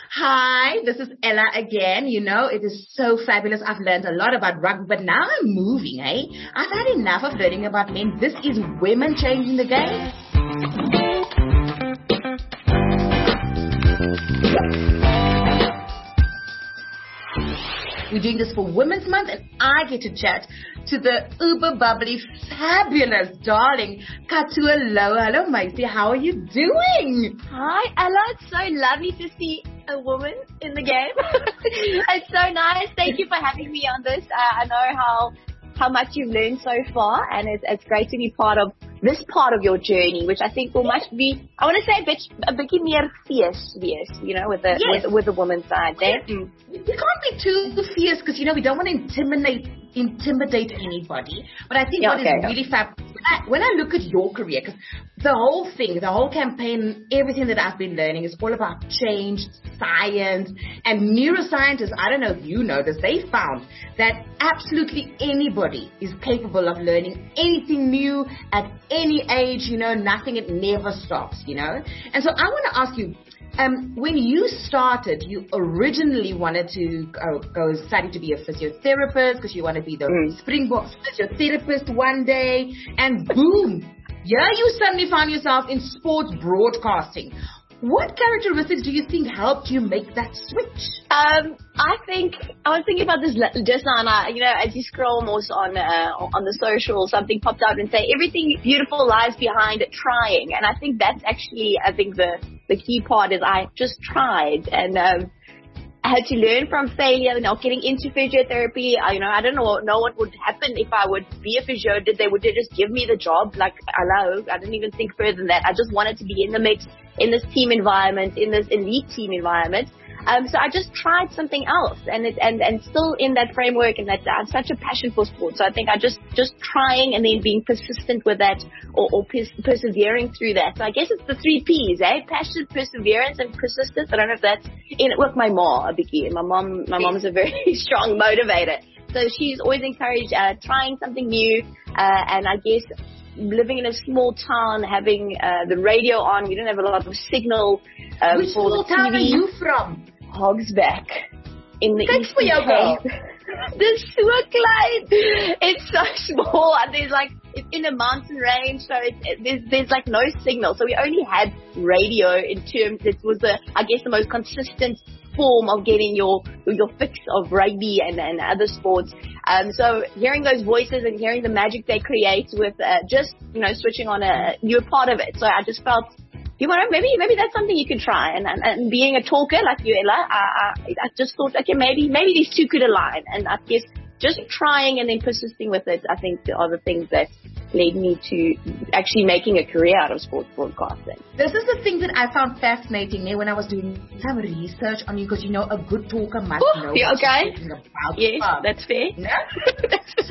Hi, this is Ella again. It is so fabulous. I've learned a lot about rugby, but now I'm moving, eh? I've had enough of learning about men. This is women changing the game. We're doing this for Women's Month, and I get to chat to the uber bubbly, fabulous, darling Katua Lowe. Hello, Macy. How are you doing? Hi, Ella. It's so lovely to see a woman in the game. It's so nice. Thank you for having me on this. I know how much you've learned so far, and it's great to be part of this part of your journey, which I think must be, I want to say a bit more fierce, with the woman's side there. You can't be too fierce because, we don't want to intimidate anybody. But I think what is really fab, when I look at your career, because the whole campaign, everything that I've been learning is all about change, science, and neuroscientists. I don't know if you know this, they found that absolutely anybody is capable of learning anything new at any age, nothing, it never stops, And so I want to ask you, when you started, you originally wanted to go study to be a physiotherapist because you want to be the Springbok physiotherapist one day, and boom, you suddenly found yourself in sports broadcasting. What characteristics do you think helped you make that switch? I was thinking about this just now, and as you scroll more on the social, something popped out and say everything beautiful lies behind trying, and I think that's actually, the key part is I just tried, and I had to learn from failure, getting into physiotherapy. I don't know what would happen if I would be a physio. Would they just give me the job? I didn't even think further than that. I just wanted to be in the mix, in this team environment, in this elite team environment. So I just tried something else, and still in that framework, and that I have such a passion for sports. So I think I just trying and then being persistent with that, or persevering through that. So I guess it's the 3 P's, passion, perseverance, and persistence. I don't know if that's in it with my mom, Abiki. My mom is a very strong motivator. So she's always encouraged trying something new, and I guess living in a small town, having the radio on, we don't have a lot of signal. Which small town are you from? Hogsback in the East Cape. The Soeklein. It's so small, and it's in a mountain range, so there's no signal. So we only had radio in terms. It was the most consistent form of getting your fix of rugby and other sports. So hearing those voices and hearing the magic they create with just switching on you're part of it. So I just felt, maybe that's something you could try. And being a talker like you, Ella, I just thought, okay, maybe these two could align. And I guess just trying and then persisting with it, I think, are the things that led me to actually making a career out of sports broadcasting. This is the thing that I found fascinating when I was doing some research on you, because a good talker must know what you're talking about. Yes, that's fair. Yeah? So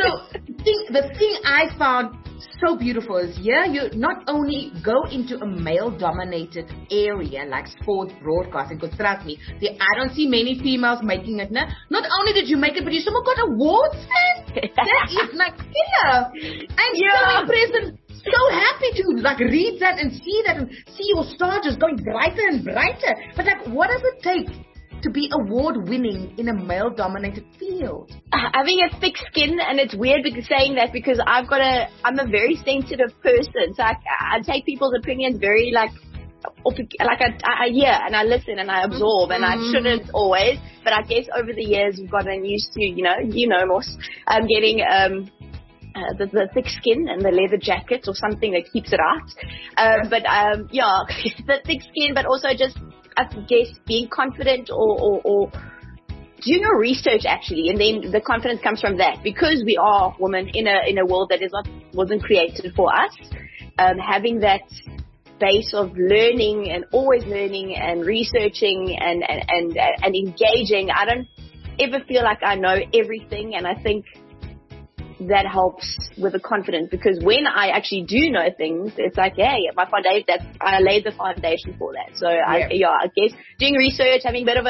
the thing I found so beautiful is you not only go into a male-dominated area like sports broadcasting, because trust me, I don't see many females making it. Not only did you make it, but you somehow got awards, man. That is killer. I'm so impressed and so happy to read that and see your star just going brighter and brighter. But what does it take to be award-winning in a male-dominated field? Having a thick skin, and it's weird saying that because I'm a very sensitive person, so I take people's opinions very I hear and I listen and I absorb, and I shouldn't always, but I guess over the years we've gotten used to, Moss, getting the thick skin and the leather jacket or something that keeps it out. The thick skin, but also just, I guess, being confident or doing your research actually, and then the confidence comes from that, because we are women in a world that wasn't created for us. Having that base of learning and always learning and researching and engaging, I don't ever feel like I know everything, and I think that helps with the confidence, because when I actually do know things, it's hey, my foundation, I laid the foundation for that. So I guess doing research, having a bit of a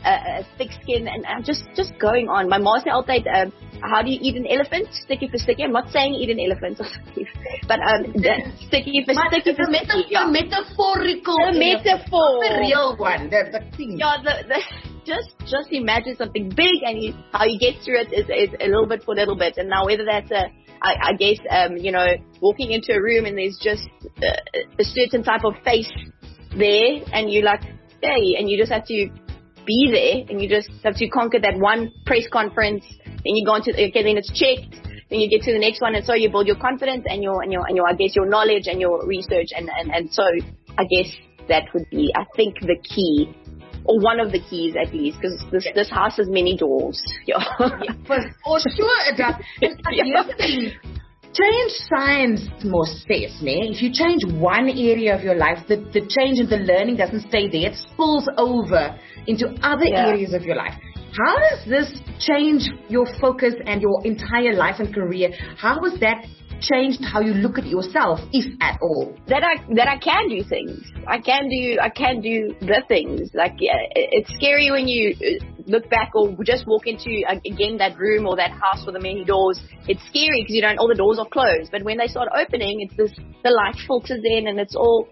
thick skin, and I'm just going on. My ma said altijd, how do you eat an elephant? Sticky for sticky. I'm not saying eat an elephant, but sticky for sticky for sticky. A metaphorical. A metaphor. The real one. The thing. Yeah, just imagine something big, and how you get through it is a little bit for little bit. And now whether that's I guess, walking into a room and there's just a certain type of face there, and you're like, hey, and you just have to be there, and you just have to conquer that one press conference, then you go into, okay, then it's checked, then you get to the next one, and so you build your confidence and your I guess your knowledge and your research, and so I guess that would be, I think, the key, or one of the keys at least, because this house has many doors. Yeah, for sure it does. And here's the thing. Change science more space, ne? If you change one area of your life, the change and the learning doesn't stay there. It spills over into other areas of your life. How does this change your focus and your entire life and career? How has that changed how you look at yourself, if at all? That I can do things. I can do the things. Like, it's scary when you look back or just walk into, again, that room or that house with the many doors. It's scary because all the doors are closed. But when they start opening, the light filters in, and it's all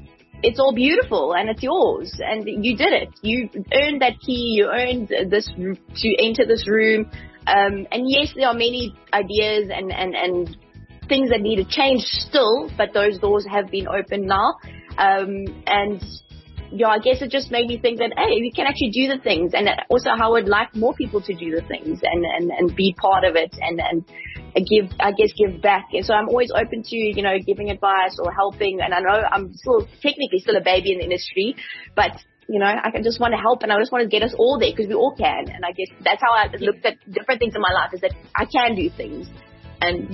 beautiful, and it's yours, and you did it. You earned that key. You earned this to enter this room. And yes, there are many ideas and things that need to change still, but those doors have been opened now. And I guess it just made me think that, hey, we can actually do the things, and also how I would like more people to do the things and be part of it and give back. And so I'm always open to, giving advice or helping. And I know I'm technically still a baby in the industry, but I just want to help, and I just want to get us all there, because we all can. And I guess that's how I looked at different things in my life, is that I can do things. And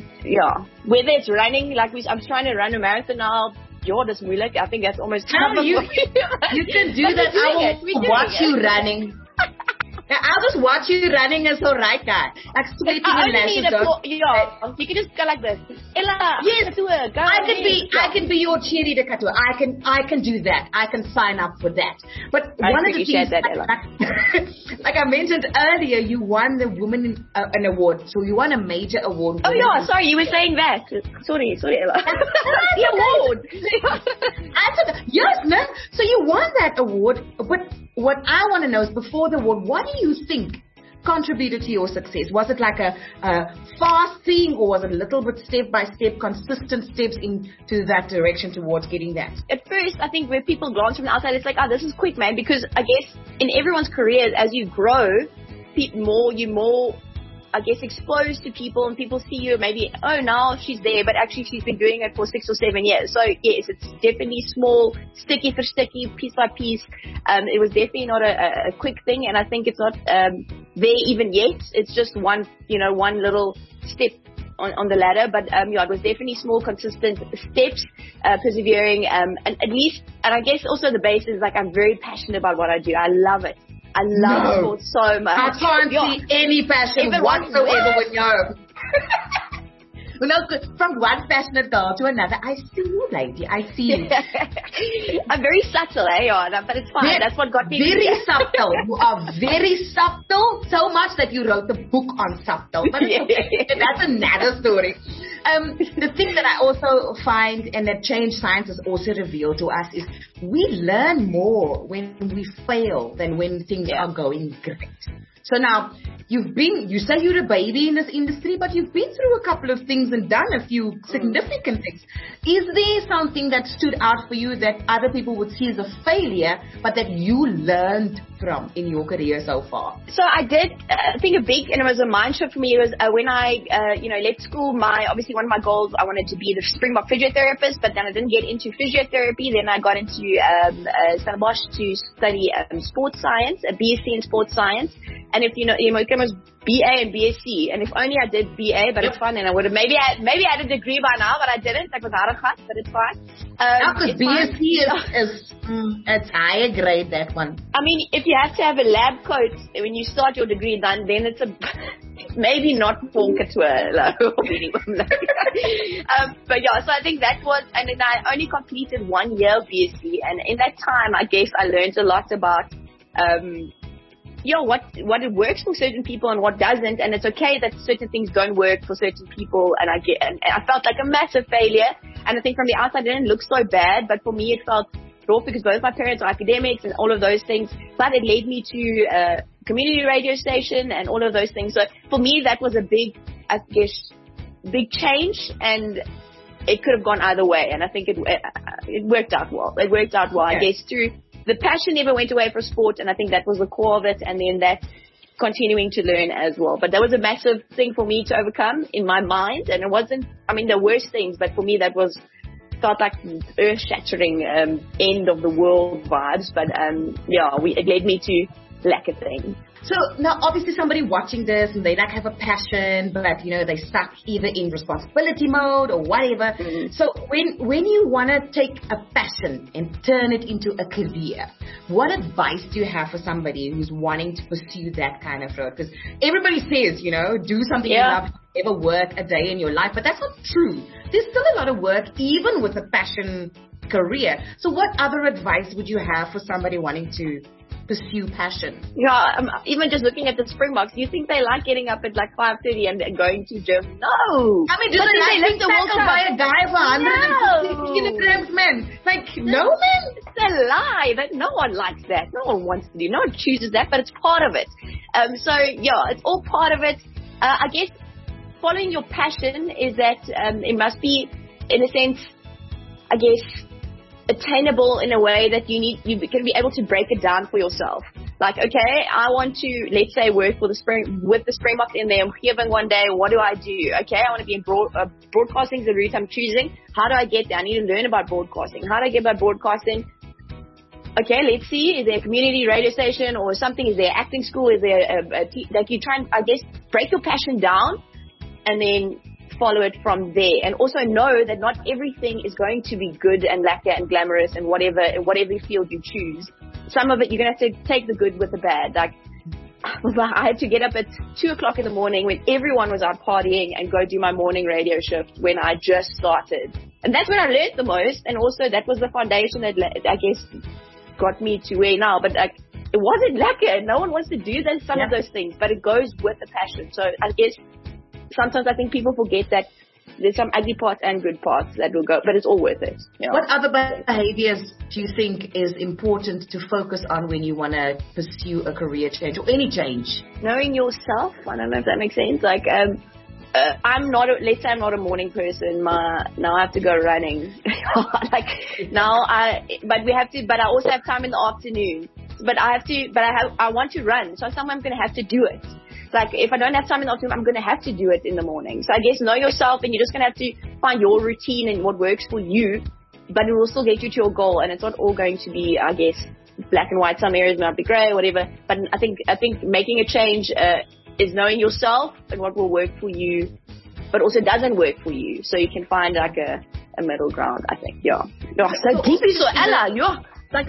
whether it's running, like I'm trying to run a marathon now. That's moeilijk. I think that's almost. No, you can do that. I will watch you running. I'll just watch you running as a right guy. Like sweating and lashes. You can just go like this. Ella, yes, I can be your cheerleader, Katua. I can do that. I can sign up for that. But one of the things, like I mentioned earlier, you won the Woman an award. So you won a major award. Oh yeah, sorry, you were saying that. Sorry, Ella. The award. Yes, man. So you won that award, but what I want to know is, before the award, what do you think contributed to your success? Was it like a fast thing, or was it a little bit step by step, consistent steps into that direction towards getting that? At first, I think where people glance from the outside, it's like, oh, this is quick, man, because I guess in everyone's career, as you grow, you're more, I guess, exposed to people, and people see you maybe, oh, now she's there, but actually she's been doing it for 6 or 7 years. So yes, it's definitely small, sticky for sticky, piece by piece. It was definitely not a quick thing, and I think it's not there even yet. It's just one little step on the ladder, but it was definitely small, consistent steps, persevering, and at least, and I guess also the base is, like, I'm very passionate about what I do. I love it. I love sports so much. I can't see any passion whatsoever when you're from one passionate girl to another. I see you, lady. I see you. I'm very subtle, but it's fine. That's what got me. Very subtle. You are very subtle, so much that you wrote the book on subtle. But that's another story. The thing that I also find, and that Change Science has also revealed to us, is we learn more when we fail than when things are going great. So now, you say you're a baby in this industry, but you've been through a couple of things and done a few significant things. Is there something that stood out for you that other people would see as a failure, but that you learned from in your career so far? So I did, I think and it was a mind shift for me, was when I, left school, obviously one of my goals, I wanted to be the Springbok physiotherapist, but then I didn't get into physiotherapy. Then I got into Stellenbosch to study sports science, a BSc in sports science. And if it was BA and BSc, and if only I did BA, but it's fine, and I would have maybe I had a degree by now, but I didn't, like without a cut, but it's fine. Because BSc is it's higher grade, that one. I mean, if you have to have a lab coat when you start your degree done, then it's maybe not for Katua or minimum. But yeah, so I think that was, and then I only completed 1 year of BSc, and in that time, I guess I learned a lot about what it works for certain people and what doesn't, and it's okay that certain things don't work for certain people. And I felt like a massive failure, and I think from the outside it didn't look so bad, but for me it felt rough because both my parents are academics and all of those things. But it led me to a community radio station and all of those things. So for me that was a big change, and it could have gone either way, and I think it worked out well. It worked out well, I guess, through the passion never went away for sport, and I think that was the core of it, and then that continuing to learn as well. But that was a massive thing for me to overcome in my mind, and it wasn't, the worst things, but for me that felt like earth-shattering end of the world vibes, but it led me to lack a thing. So now obviously somebody watching this and they have a passion, but they're stuck either in responsibility mode or whatever. Mm-hmm. So when you want to take a passion and turn it into a career, what advice do you have for somebody who's wanting to pursue that kind of road? Because everybody says, do something you love, never work a day in your life, but that's not true. There's still a lot of work even with a passion career. So what other advice would you have for somebody wanting to pursue passion? Even just looking at the Springboks, do you think they like getting up at like 5:30 and going to gym? No. Do they like being tackled by a guy for 150 kilograms, man? No, man. It's a lie. No one likes that. No one wants to do. No one chooses that, but it's part of it. It's all part of it. I guess following your passion is that it must be, in a sense, I guess, attainable in a way that you can be able to break it down for yourself. Like, okay, I want to, let's say, work with the Springboks in there. I'm given one day, what do I do? Okay, I want to be in broadcasting is the route I'm choosing. How do I get there? I need to learn about broadcasting. How do I get about broadcasting? Okay, let's see. Is there a community radio station or something? Is there acting school? Is there you try and, I guess, break your passion down and then follow it from there, and also know that not everything is going to be good and lacquer and glamorous and whatever field you choose. Some of it you're going to have to take the good with the bad. Like, I had to get up at 2:00 in the morning when everyone was out partying and go do my morning radio shift when I just started, and that's when I learned the most. And also that was the foundation that I guess got me to where now. But it wasn't lacquer. No one wants to do some of those things, but it goes with the passion. So I guess sometimes I think people forget that there's some ugly parts and good parts that will go, but it's all worth it. Yeah. What other behaviors do you think is important to focus on when you want to pursue a career change or any change? Knowing yourself. I don't know if that makes sense. Like, let's say I'm not a morning person. Now I have to go running. But I also have time in the afternoon. I want to run. So somewhere I'm going to have to do it. Like, if I don't have time in the afternoon, I'm going to have to do it in the morning. So I guess know yourself, and you're just going to have to find your routine and what works for you, but it will still get you to your goal. And it's not all going to be, I guess, black and white. Some areas might be gray or whatever. But I think making a change is knowing yourself and what will work for you, but also doesn't work for you. So you can find like a middle ground, I think. Yeah. So deeply so, Ella. Yeah. Like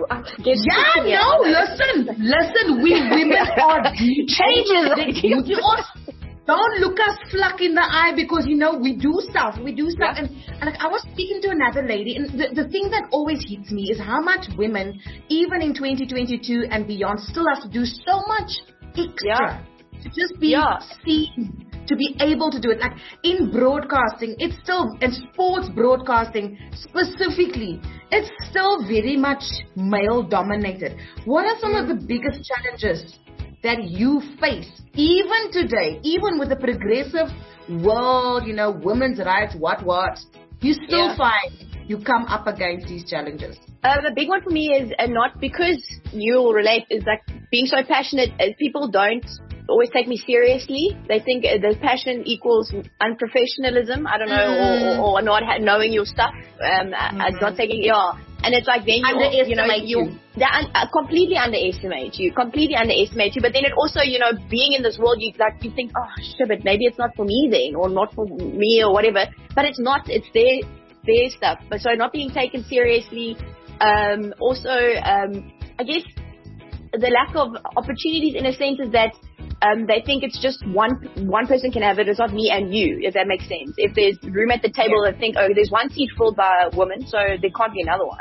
listen, we women are deep changes. Don't look us fluck in the eye because, we do stuff. Yeah. And like, I was speaking to another lady, and the thing that always hits me is how much women, even in 2022 and beyond, still have to do so much extra to just be seen, to be able to do it. Like in broadcasting, it's still, in sports broadcasting specifically, it's still very much male dominated. What are some of the biggest challenges that you face even today, even with the progressive world, women's rights, what, you still find you come up against these challenges? The big one for me is, and not because you'll relate, is like being so passionate, people don't always take me seriously. They think the passion equals unprofessionalism. I don't know, or not knowing your stuff, not taking, and it's like then they completely underestimate you. But then it also, being in this world, you think, oh shit, but maybe it's not for me then, or not for me or whatever. But it's not. It's their stuff. But so not being taken seriously. Also, I guess the lack of opportunities in a sense is that they think it's just one person can have it. It's not me and you, if that makes sense. If there's room at the table, they think, oh, there's one seat filled by a woman, so there can't be another one.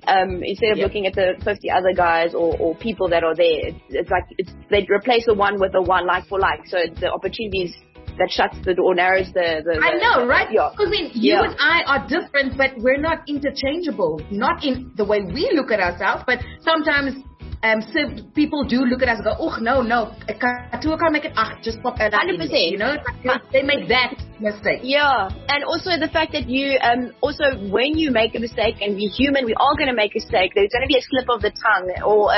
instead of looking at the 50 other guys or people that are there. It's like they replace the one with a one like for like. So the opportunities that shuts the door, narrows the I know, right? Yeah. Because you and I are different, but we're not interchangeable. Not in the way we look at ourselves, but sometimes people do look at us and go, oh, no, I can't make it, just pop it 100%. You know, they make that mistake. Yeah, and also the fact that you, also when you make a mistake, and we're human, we are going to make a mistake, there's going to be a slip of the tongue, or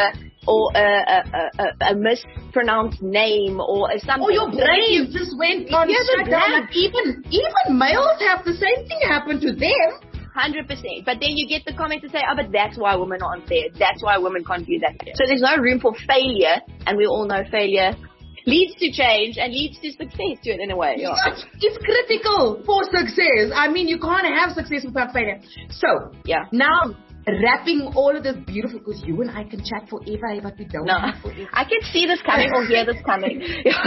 a mispronounced name, or something. Or your brain just went on shutdown. Like even males have the same thing happen to them. 100%. But then you get the comment to say, oh, but that's why women aren't there. That's why women can't do that. So there's no room for failure, and we all know failure leads to change and leads to success to it in a way. Yeah. It's critical for success. I mean, you can't have success without failure. So, now wrapping all of this beautiful, because you and I can chat forever, but we don't have forever. I can see this coming or hear this coming.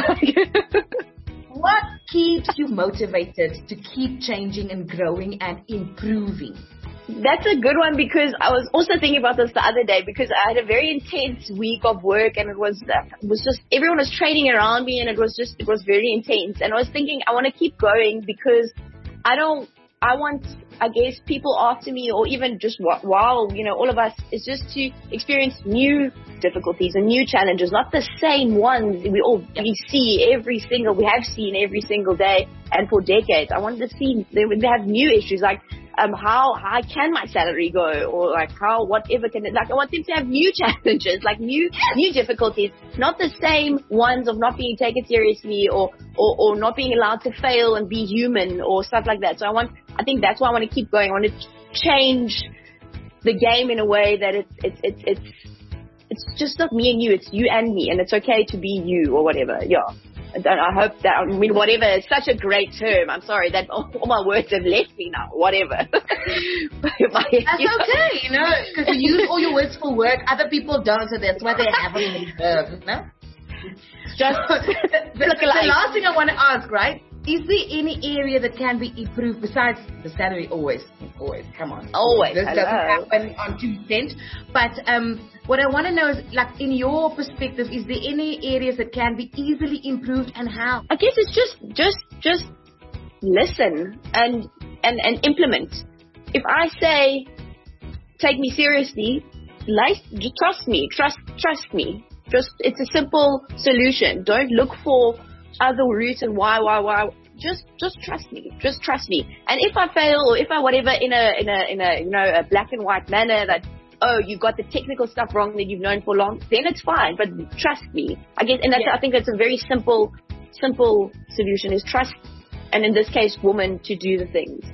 What keeps you motivated to keep changing and growing and improving? That's a good one, because I was also thinking about this the other day, because I had a very intense week of work, and it was just everyone was training around me, and it was very intense. And I was thinking, I want to keep going, because I want, I guess, people after me, or even just while, all of us, is just to experience new difficulties and new challenges, not the same ones we have seen every single day and for decades. I wanted to see they have new issues, like how high can my salary go, or like how whatever can it, like I want them to have new challenges, like new difficulties, not the same ones of not being taken seriously or not being allowed to fail and be human or stuff like that. So I think that's why I want to keep going. I want to change the game in a way that it's just not me and you, it's you and me, and it's okay to be you or whatever. Yeah. And I hope that, whatever, it's such a great term. I'm sorry that all my words have left me now. Whatever. That's okay, because you use all your words for work. Other people don't, so that's why they haven't heard, no? Just the last thing I want to ask, right? Is there any area that can be improved besides the salary? Always, come on. Always. This doesn't happen on 2%. But what I want to know is, like, in your perspective, is there any areas that can be easily improved, and how? I guess it's just listen and implement. If I say, take me seriously, just trust me. Trust me. It's a simple solution. Don't look for other routes and why. Just trust me. Just trust me. And if I fail, or if I whatever in a a black and white manner, that you got the technical stuff wrong that you've known for long, then it's fine. But trust me. I guess, and I think that's a very simple solution, is trust. And in this case, women, to do the things.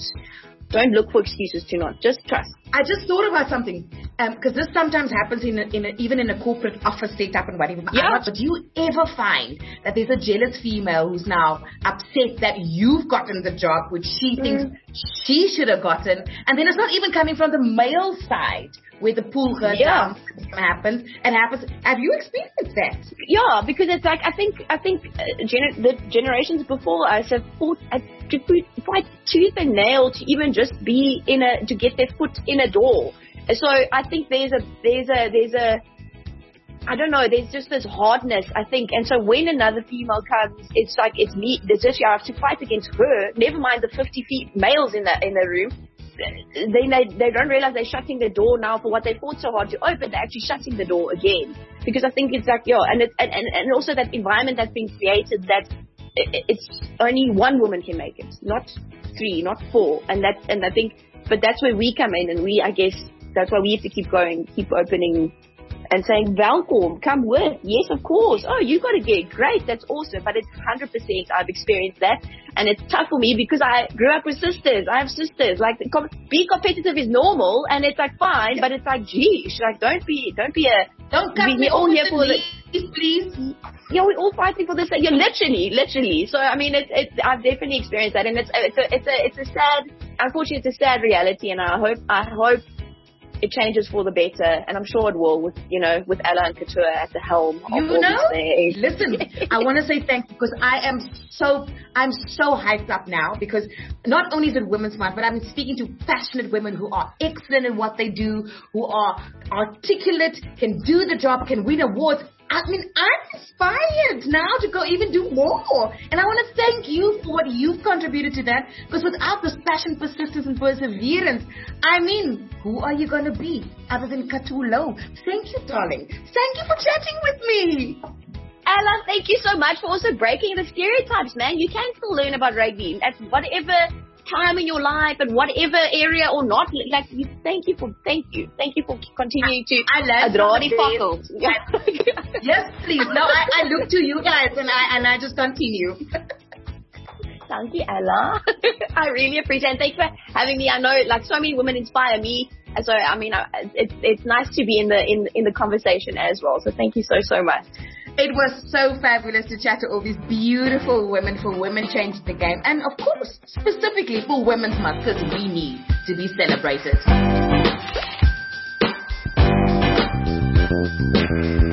Don't look for excuses to not. Just trust. I just thought about something, because this sometimes happens even in a corporate office setup and whatever. Yeah. But do you ever find that there's a jealous female who's now upset that you've gotten the job which she thinks she should have gotten, and then it's not even coming from the male side, where the pull her down happens? Have you experienced that? Yeah, because it's like I think the generations before us have fought to fight tooth and nail to even just be to get their foot in a door. So I think there's a I don't know, there's just this hardness, I think. And so when another female comes, it's like, it's me, there's just, you have to fight against her, never mind the 50 males in the room. They don't realize they're shutting the door now for what they fought so hard to open. They're actually shutting the door again, because I think it's like, and also that environment that's been created, that it's only one woman can make it, not 3, not 4, and I think, but that's where we come in, and I guess that's why we have to keep going, keep opening and saying, welcome, come with. Yes, of course. Oh, you got a gig. Great. That's awesome. But it's 100%. I've experienced that. And it's tough for me because I grew up with sisters. I have sisters. Like, being competitive is normal and it's like fine, but it's like, geez, like, don't cut me all here for the, please. Yeah, we're all fighting for this. Yeah, literally. So, I mean, I've definitely experienced that. And it's a sad, unfortunately, it's a sad reality. And I hope it changes for the better, and I'm sure it will with Ella and Couture at the helm of all these things. Listen, I want to say thank you because I'm so hyped up now because not only is it Women's Month, but I'm speaking to passionate women who are excellent in what they do, who are articulate, can do the job, can win awards. I mean, I'm inspired now to go even do more. And I want to thank you for what you've contributed to that. Because without this passion, persistence, and perseverance, I mean, who are you going to be other than Couture Lou? Thank you, darling. Thank you for chatting with me. Ella, thank you so much for also breaking the stereotypes, man. You can still learn about rugby at whatever time in your life and whatever area or not. Like, thank you for continuing to draw the fossils. Yes, please. No, I look to you guys and I just continue. Thank you, Ella. I really appreciate it. Thanks for having me. I know, like, so many women inspire me. So, I mean, it's nice to be in the conversation as well. So thank you so much. It was so fabulous to chat to all these beautiful women for Women Changing the Game. And of course, specifically for Women's Month, because we need to be celebrated.